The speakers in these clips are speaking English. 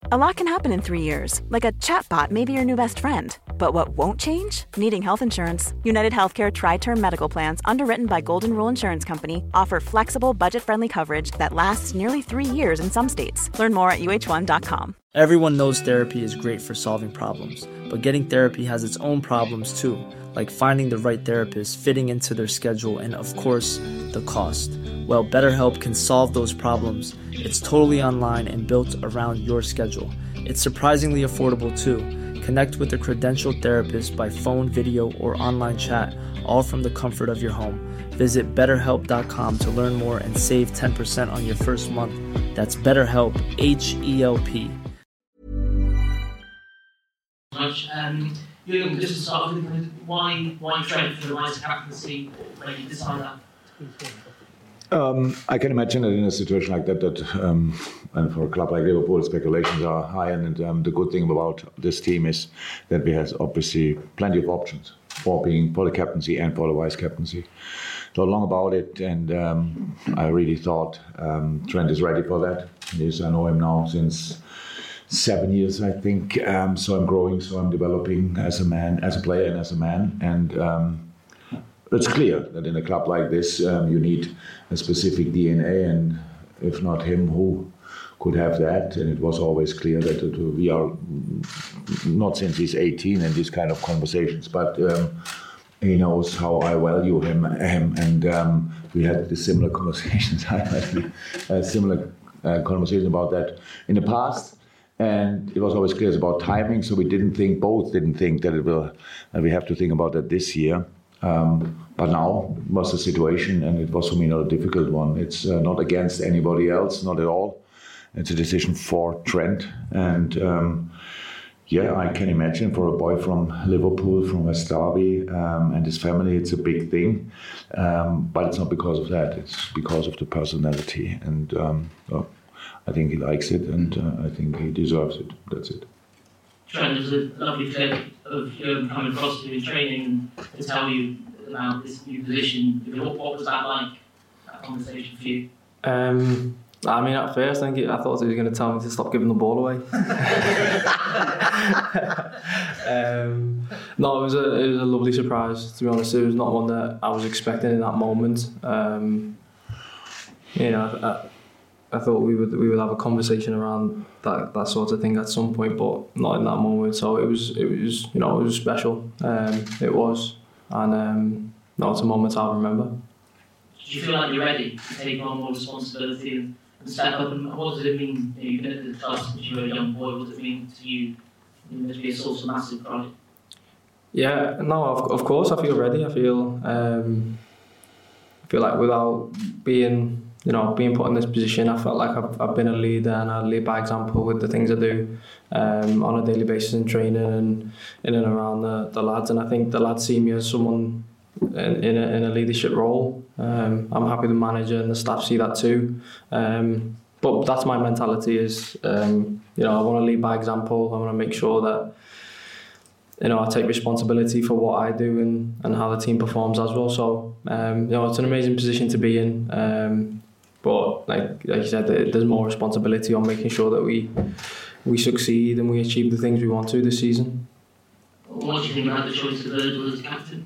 A lot can happen in 3 years, like a chatbot may be your new best friend. But what won't change? Needing health insurance. United Healthcare Tri-Term Medical Plans, underwritten by Golden Rule Insurance Company, offer flexible, budget-friendly coverage that lasts nearly 3 years in some states. Learn more at uh1.com. Everyone knows therapy is great for solving problems, but getting therapy has its own problems too, like finding the right therapist, fitting into their schedule, and of course, the cost. Well, BetterHelp can solve those problems. It's totally online and built around your schedule. It's surprisingly affordable too. Connect with a credentialed therapist by phone, video, or online chat, all from the comfort of your home. Visit BetterHelp.com to learn more and save 10% on your first month. That's BetterHelp, H-E-L-P. Jürgen, just to start with, why Trent for the vice captaincy when you decide that? I can imagine that in a situation like that, and for a club like Liverpool, speculations are high. And the good thing about this team is that we have obviously plenty of options for the captaincy and for the vice captaincy. Thought long about it, and I really thought Trent is ready for that. Yes, I know him now since 7 years, I think. So I'm growing, so I'm developing as a man, as a player, and as a man. And it's clear that in a club like this, you need a specific DNA, and if not him, who could have that? And it was always clear that we are, not since he's 18 in these kind of conversations, but he knows how I value him, and we had the similar conversations. I had a similar conversation about that in the past. And it was always clear it's about timing, so we both didn't think that we have to think about that this year. But now was the situation, and it was for me not a difficult one. It's not against anybody else, not at all. It's a decision for Trent, and I can imagine for a boy from Liverpool, from West Derby, and his family, it's a big thing. But it's not because of that. It's because of the personality, and I think he likes it, and I think he deserves it. That's it. Trent, there's a lovely clip of Jürgen coming across to you in training to tell you about this new position. What was that like, that conversation for you? I mean, at first, I thought he was going to tell me to stop giving the ball away. No, it was a lovely surprise, to be honest. It was not one that I was expecting in that moment. I thought we would have a conversation around that sort of thing at some point, but not in that moment. So it was special. It was, and it's a moment I'll remember. Did you feel like you're ready to take on more responsibility and step up? And what does it mean? You've been at the club since you were a young boy. What does it mean to you? To be a source of massive pride. Yeah, no, of course I feel ready. I feel like without being put in this position, I felt like I've been a leader, and I lead by example with the things I do on a daily basis in training and in and around the lads. And I think the lads see me as someone in a leadership role. I'm happy the manager and the staff see that too. But that's my mentality is, I want to lead by example. I want to make sure that I take responsibility for what I do and how the team performs as well. So, it's an amazing position to be in. But like you said, there's more responsibility on making sure that we succeed and we achieve the things we want to this season. What do you think about the choice of Virgil as captain?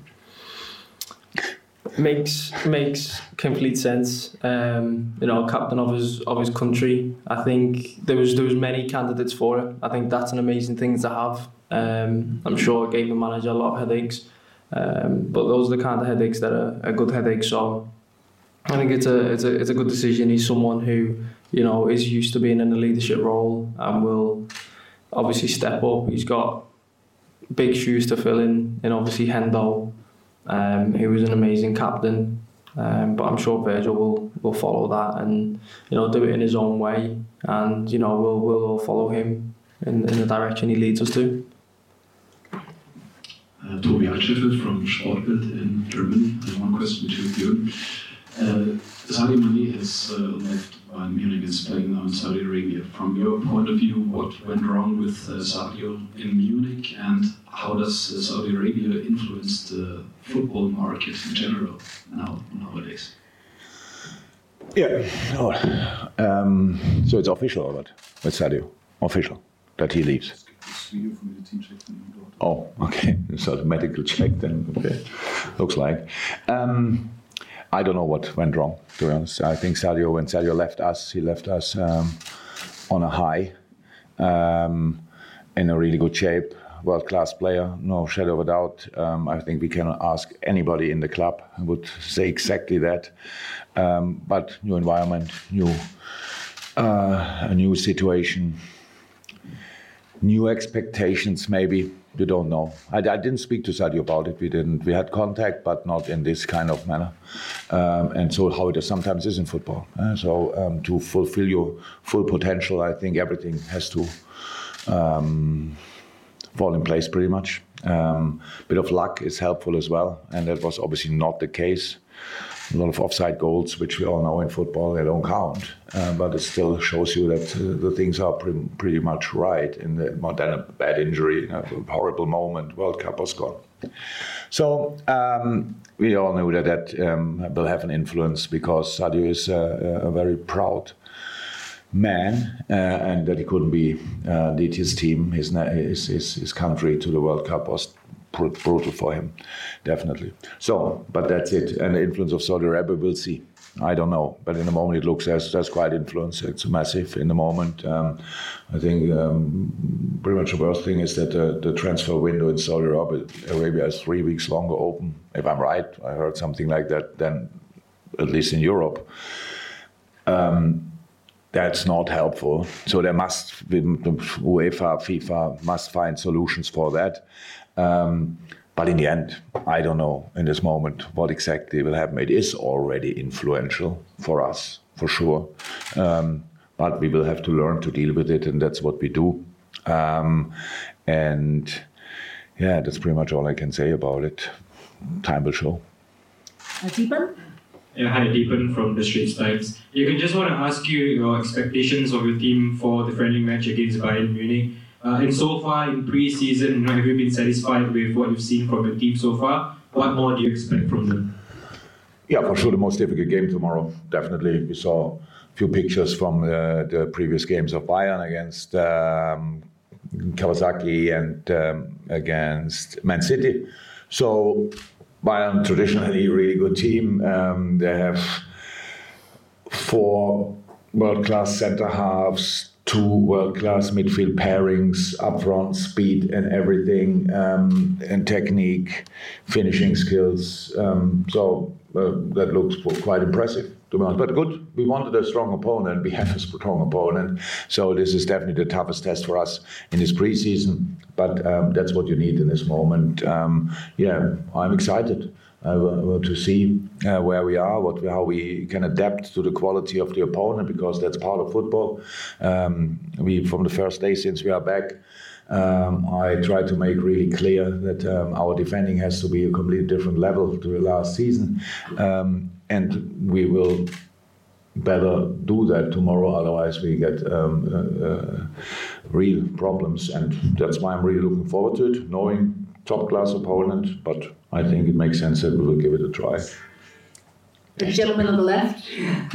Makes complete sense. Captain of his country. I think there was many candidates for it. I think that's an amazing thing to have. I'm sure it gave the manager a lot of headaches. But those are the kind of headaches that are good headaches. So I think it's a good decision. He's someone who is used to being in a leadership role and will obviously step up. He's got big shoes to fill in obviously Hendo, who was an amazing captain. But I'm sure Virgil will follow that and do it in his own way, and we'll all follow him in the direction he leads us to. Tobi Altscheffel from Sportbild in Germany. One question to you. Sadio Mane has left Bayern Munich, is playing now in Saudi Arabia. From your point of view, what went wrong with Sadio in Munich, and how does Saudi Arabia influence the football market in general nowadays? Yeah, so it's official, but with Sadio, official. that he leaves. Oh, okay. So the medical check then. Okay. Looks like. I don't know what went wrong, to be honest. I think when Sadio left us, he left us on a high, in a really good shape, world-class player, no shadow of a doubt. I think we can ask anybody in the club who would say exactly that. But new environment, a new situation, new expectations maybe. You don't know. I didn't speak to Sadio about it. We had contact, but not in this kind of manner. And so how it sometimes is in football. To fulfill your full potential, I think everything has to fall in place pretty much. Bit of luck is helpful as well, and that was obviously not the case. A lot of offside goals, which we all know in football, they don't count. But it still shows you that the things are pretty much right. More than a bad injury, a horrible moment, World Cup was gone. So we all knew that will have an influence because Sadio is a very proud man, and that he couldn't lead his team, his country to the World Cup was brutal for him, definitely. So, but that's it. And the influence of Saudi Arabia, we'll see. I don't know, but in the moment it looks there's quite influence. It's massive in the moment. I think pretty much the worst thing is that the transfer window in Saudi Arabia is 3 weeks longer open. If I'm right, I heard something like that. Than at least in Europe. That's not helpful. So there must be, UEFA, FIFA must find solutions for that. But in the end, I don't know in this moment what exactly will happen. It is already influential for us, for sure. But we will have to learn to deal with it, and that's what we do. And yeah, that's pretty much all I can say about it. Time will show. Deepan? Yeah, hi, Deepan from the Straits Times. I just want to ask you your expectations of your team for the friendly match against Bayern Munich. And so far in pre-season, have you been satisfied with what you've seen from your team so far? What more do you expect from them? Yeah, for sure the most difficult game tomorrow, definitely. We saw a few pictures from the previous games of Bayern against Kawasaki and against Man City. So Bayern, traditionally a really good team. They have 4 world-class centre-halves, 2 world-class midfield pairings, up front, speed and everything, and technique, finishing skills. So that looks quite impressive, to be honest. But good, we wanted a strong opponent. We have a strong opponent. So this is definitely the toughest test for us in this preseason. But that's what you need in this moment. Yeah, I'm excited to see where we are, how we can adapt to the quality of the opponent, because that's part of football. We, from the first day since we are back, I try to make really clear that our defending has to be a completely different level to the last season, and we will better do that tomorrow. Otherwise, we get real problems, and that's why I'm really looking forward to it, knowing top-class opponent, but I think it makes sense that we will give it a try. The gentleman on the left.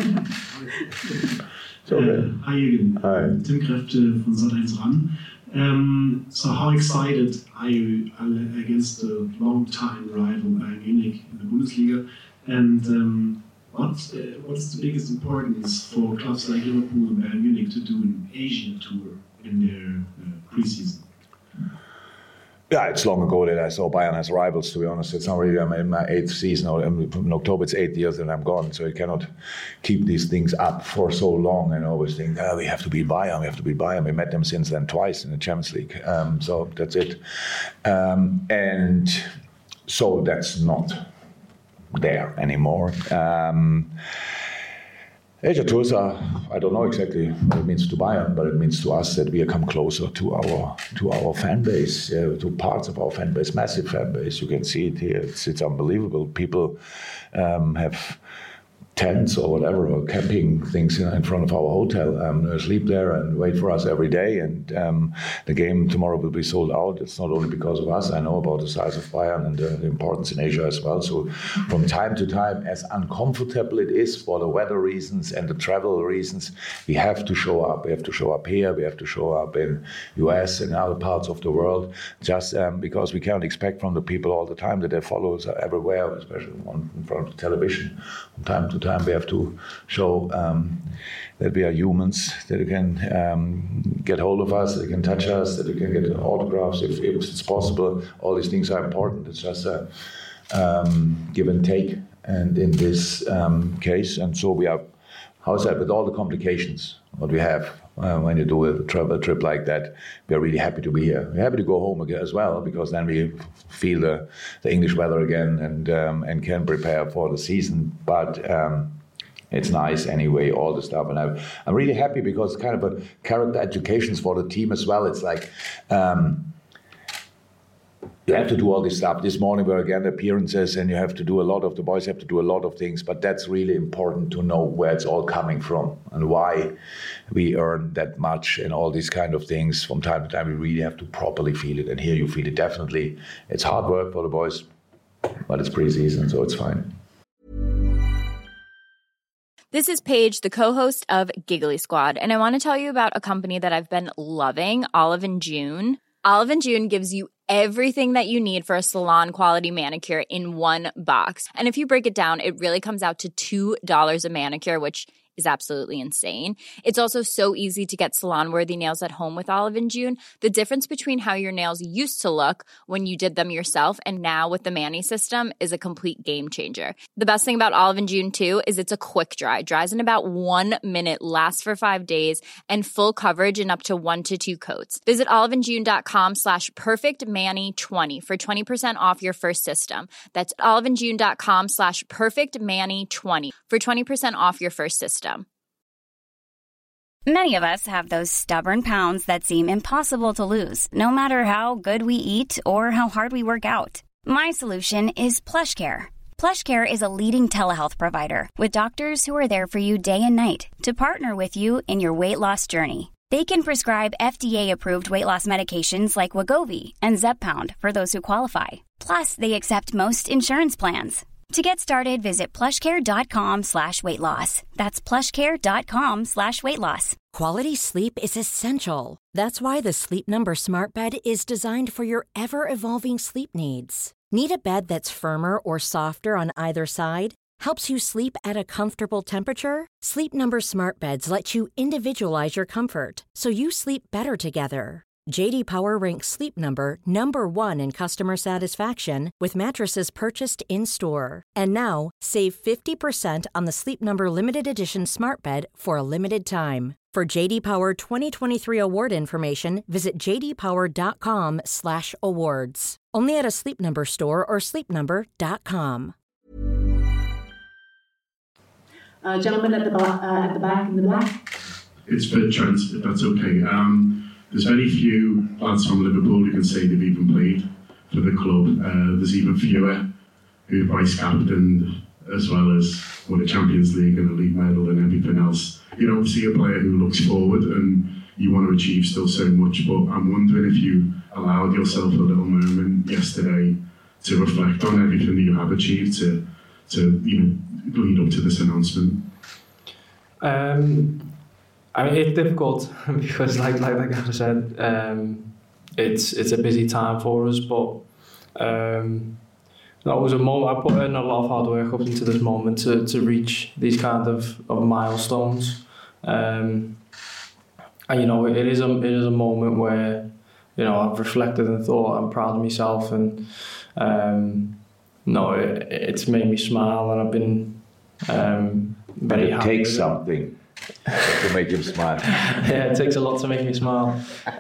Hi, Jürgen. Hi. Tim Kräfte von Sat.1 RAN. So how excited are you against the long-time rival Bayern Munich in the Bundesliga? And what is the biggest importance for clubs like Liverpool and Bayern Munich to do an Asian tour in their pre-season? Yeah, it's long ago that I saw Bayern as rivals, to be honest. It's not really, I'm in my 8th season, or in October it's 8 years and I'm gone, so you cannot keep these things up for so long and always think, we have to beat Bayern. We met them since then twice in the Champions League, so that's it. And so that's not there anymore. Asia tours are, I don't know exactly what it means to Bayern, but it means to us that we come closer to our fan base, to parts of our fan base, massive fan base. You can see it here. It's unbelievable. People have tents or whatever, or camping things in front of our hotel, sleep there and wait for us every day. And the game tomorrow will be sold out. It's not only because of us. I know about the size of Bayern and the importance in Asia as well. So from time to time, as uncomfortable it is for the weather reasons and the travel reasons, we have to show up. We have to show up here. We have to show up in US and other parts of the world, just because we can't expect from the people all the time that they follow us everywhere, especially in front of the television. From time to time, we have to show that we are humans, that you can get hold of us, that you can touch us, that you can get autographs if it's possible. All these things are important. It's just a give and take. And in this case, and so we are, how's that, with all the complications, what we have when you do a travel trip like that, we are really happy to be here. We're happy to go home again as well, because then we feel the English weather again and can prepare for the season. But it's nice anyway, all the stuff. And I'm really happy because it's kind of a character education for the team as well. It's like you have to do all this stuff. This morning were again appearances, and you have to do the boys have to do a lot of things, but that's really important to know where it's all coming from and why we earn that much and all these kind of things. From time to time, we really have to properly feel it, and here you feel it definitely. It's hard work for the boys, but it's pre-season, so it's fine. This is Paige, the co-host of Giggly Squad, and I want to tell you about a company that I've been loving, Olive & June. Olive & June gives you everything that you need for a salon-quality manicure in one box. And if you break it down, it really comes out to $2 a manicure, which is absolutely insane. It's also so easy to get salon-worthy nails at home with Olive & June. The difference between how your nails used to look when you did them yourself and now with the Mani system is a complete game changer. The best thing about Olive & June, too, is it's a quick dry. Dries in about 1 minute, lasts for 5 days, and full coverage in up to 1 to 2 coats. Visit oliveandjune.com/perfectmani20 for 20% off your first system. That's oliveandjune.com/perfectmani20 for 20% off your first system. Many of us have those stubborn pounds that seem impossible to lose, no matter how good we eat or how hard we work out. My solution is PlushCare. PlushCare is a leading telehealth provider with doctors who are there for you day and night to partner with you in your weight loss journey. They can prescribe FDA-approved weight loss medications like Wegovy and Zepbound for those who qualify. Plus, they accept most insurance plans. To get started, visit plushcare.com/weightloss. That's plushcare.com/weightloss. Quality sleep is essential. That's why the Sleep Number Smart Bed is designed for your ever-evolving sleep needs. Need a bed that's firmer or softer on either side? Helps you sleep at a comfortable temperature? Sleep Number Smart Beds let you individualize your comfort, so you sleep better together. J.D. Power ranks Sleep Number #1 in customer satisfaction with mattresses purchased in-store. And now, save 50% on the Sleep Number Limited Edition Smart Bed for a limited time. For J.D. Power 2023 award information, visit jdpower.com/awards. Only at a Sleep Number store or sleepnumber.com. Gentleman at the back in the black. It's for Trent, if that's okay. There's very few lads from Liverpool who can say they've even played for the club. There's even fewer who are vice-captained, as well as won a Champions League and a league medal and everything else. You're obviously a player who looks forward and you want to achieve still so much, but I'm wondering if you allowed yourself a little moment yesterday to reflect on everything that you have achieved to lead up to this announcement. I mean, it's difficult because, like I said, it's a busy time for us. But that was a moment. I put in a lot of hard work up into this moment to reach these kind of milestones. And it is a moment where I've reflected and thought I'm proud of myself, and it's made me smile, and I've been very happy. It takes something to make him smile. Yeah, it takes a lot to make me smile.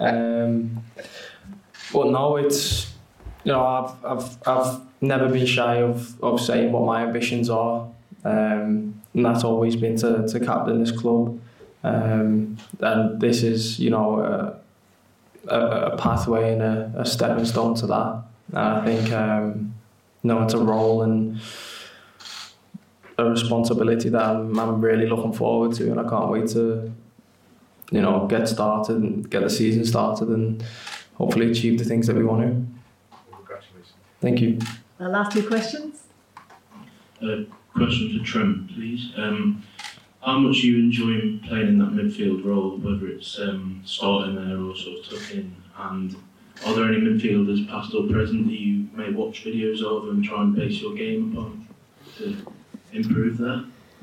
But no, it's I've never been shy of saying what my ambitions are, and that's always been to captain this club. And this is a pathway and a stepping stone to that. And I think it's a role, and a responsibility that I'm really looking forward to, and I can't wait to, get started and get the season started and hopefully achieve the things that we want to. Congratulations. Thank you. Last 2 questions. Question for Trent, please. How much are you enjoying playing in that midfield role, whether it's starting there or sort of tuck in? And are there any midfielders, past or present, that you may watch videos of and try and base your game upon to improve there?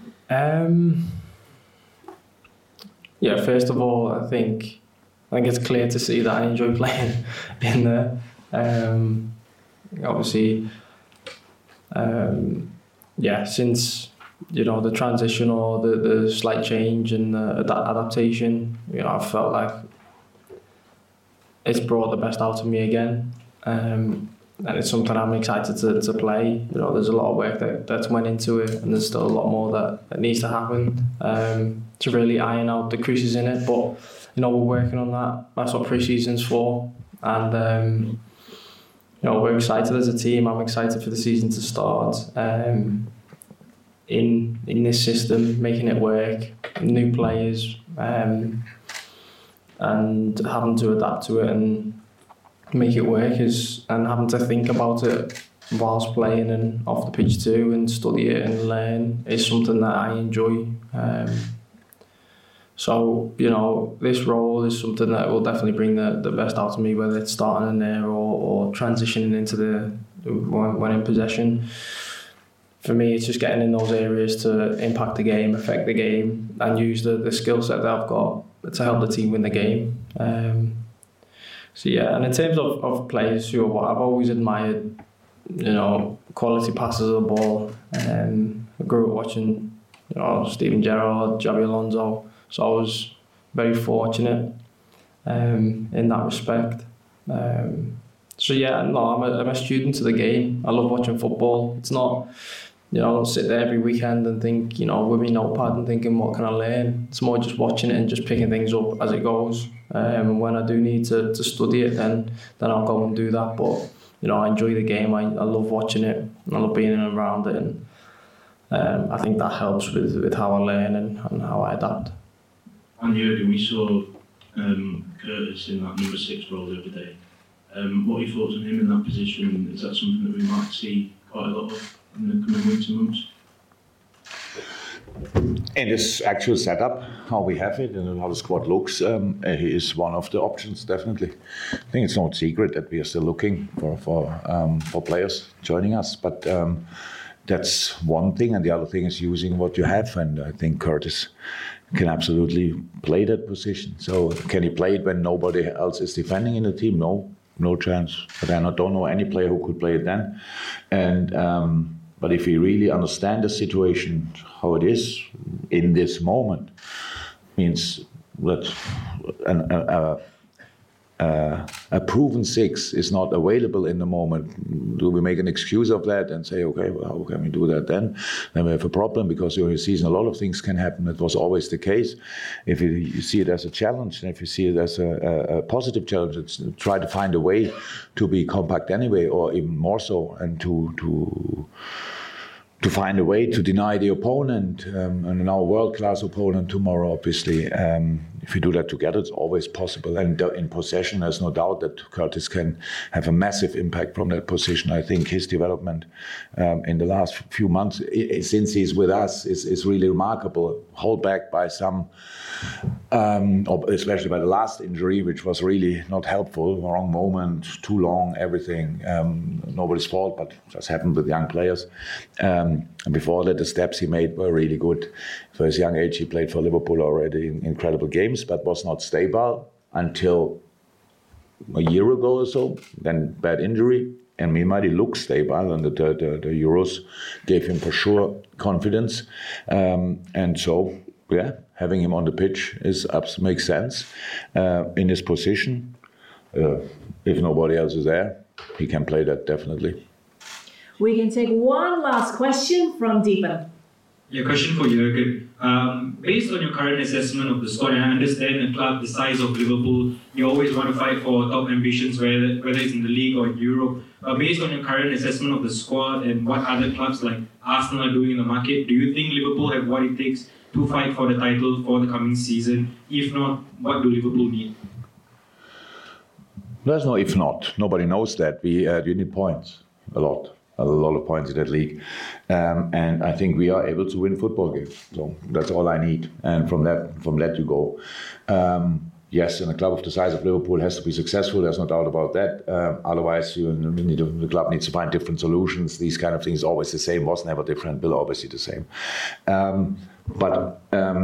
Yeah, first of all, I think it's clear to see that I enjoy playing in there. Obviously, since the transition or the slight change and the adaptation, I felt like it's brought the best out of me again, and it's something I'm excited to play. There's a lot of work that's went into it, and there's still a lot more that needs to happen to really iron out the creases in it. But we're working on that. That's what pre-season's for, and we're excited as a team. I'm excited for the season to start. In this system, making it work, new players, and having to adapt to it and make it work and having to think about it whilst playing and off the pitch too, and study it and learn is something that I enjoy. So this role is something that will definitely bring the best out of me, whether it's starting in there or transitioning into when in possession. For me, it's just getting in those areas to impact the game, affect the game, and use the skill set that I've got to help the team win the game. And in terms of players who I've always admired, quality passes of the ball. I grew up watching, Steven Gerrard, Xabi Alonso, so I was very fortunate in that respect. I'm a student of the game. I love watching football. It's not, I don't sit there every weekend and think, with my notepad and thinking, what can I learn? It's more just watching it and just picking things up as it goes. And when I do need to study it, then I'll go and do that. But, I enjoy the game. I love watching it. I love being around it. And I think that helps with how I learn and how I adapt. And Jürgen, we saw Curtis in that number 6 role the other day. What are your thoughts on him in that position? Is that something that we might see quite a lot of in the coming weeks and months? In this actual setup, how we have it and how the squad looks, he is one of the options, definitely. I think it's no secret that we are still looking for players joining us, but that's one thing, and the other thing is using what you have, and I think Curtis can absolutely play that position. So can he play it when nobody else is defending in the team? No chance. But I don't know any player who could play it then. And but if we really understand the situation, how it is in this moment, means that a proven 6 is not available in the moment. Do we make an excuse of that and say, okay, well, how can we do that then? Then we have a problem, because during the season a lot of things can happen. That was always the case. If you see it as a challenge, and if you see it as a positive challenge, it's try to find a way to be compact anyway, or even more so, and to find a way to deny the opponent, and now a world-class opponent tomorrow, obviously. If you do that together, it's always possible. And in possession, there's no doubt that Curtis can have a massive impact from that position. I think his development in the last few months, since he's with us, is really remarkable. Held back by some, especially by the last injury, which was really not helpful. Wrong moment, too long, everything. Nobody's fault, but just happened with young players. And before that, the steps he made were really good. For his young age, he played for Liverpool already in incredible games, but was not stable until a year ago or so. Then bad injury, and meanwhile he looked stable, and the Euros gave him for sure confidence. And so, yeah, having him on the pitch makes sense in his position. If nobody else is there, he can play that definitely. We can take one last question from Deepan. Yeah, question for Jurgen. Based on your current assessment of the squad, and I understand the club, the size of Liverpool, you always want to fight for top ambitions, whether it's in the league or in Europe. Based on your current assessment of the squad and what other clubs like Arsenal are doing in the market, do you think Liverpool have what it takes to fight for the title for the coming season? If not, what do Liverpool need? There's no if not. Nobody knows that. We need points, a lot of points in that league. And I think we are able to win football games. So that's all I need. And from that you go. Yes, and a club of the size of Liverpool has to be successful. There's no doubt about that. Otherwise, the club needs to find different solutions. These kind of things always the same. Was never different. Will always be the same. But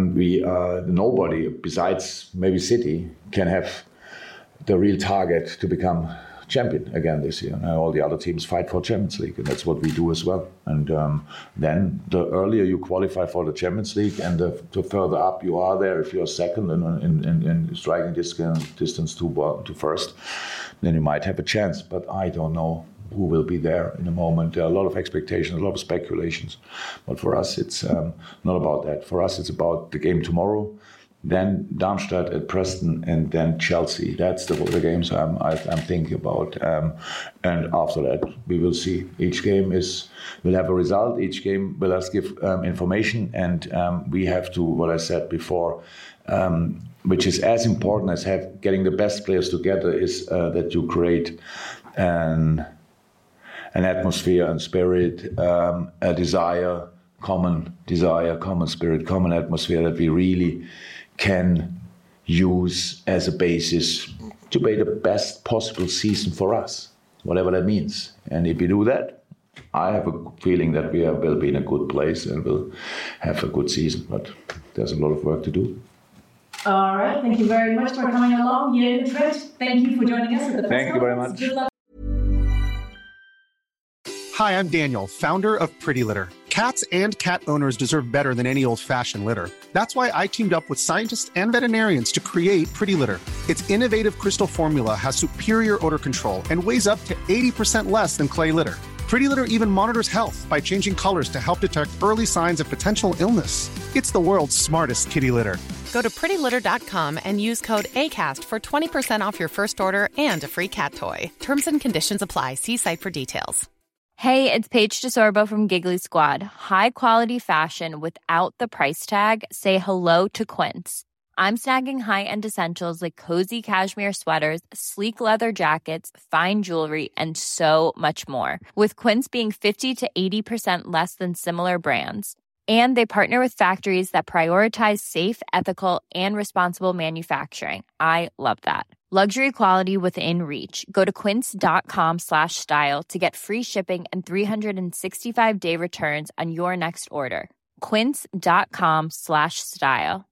nobody besides maybe City can have the real target to become champion again this year. And all the other teams fight for Champions League, and that's what we do as well. And then the earlier you qualify for the Champions League, and the further up you are there, if you're second in striking distance to first, then you might have a chance. But I don't know who will be there in a moment. There are a lot of expectations, a lot of speculations. But for us, it's not about that. For us, it's about the game tomorrow, then Darmstadt at Preston, and then Chelsea. That's the games I'm thinking about. And after that, we will see. Each game will have a result. Each game will us give information, and we have to, what I said before, which is as important as getting the best players together, is that you create an atmosphere and spirit, a desire, common spirit, common atmosphere that we really can use as a basis to make the best possible season for us, whatever that means. And if we do that, I have a feeling that we will be in a good place and will have a good season. But there's a lot of work to do. All right, thank you very much for coming along. Jürgen Tredt, thank you for joining us at the press Thank you very much. Good luck. Hi, I'm Daniel, founder of Pretty Litter. Cats and cat owners deserve better than any old-fashioned litter. That's why I teamed up with scientists and veterinarians to create Pretty Litter. Its innovative crystal formula has superior odor control and weighs up to 80% less than clay litter. Pretty Litter even monitors health by changing colors to help detect early signs of potential illness. It's the world's smartest kitty litter. Go to prettylitter.com and use code ACAST for 20% off your first order and a free cat toy. Terms and conditions apply. See site for details. Hey, it's Paige DeSorbo from Giggly Squad. High quality fashion without the price tag. Say hello to Quince. I'm snagging high-end essentials like cozy cashmere sweaters, sleek leather jackets, fine jewelry, and so much more. With Quince being 50 to 80% less than similar brands. And they partner with factories that prioritize safe, ethical, and responsible manufacturing. I love that. Luxury quality within reach. Go to quince.com/style to get free shipping and 365-day returns on your next order. Quince.com/style.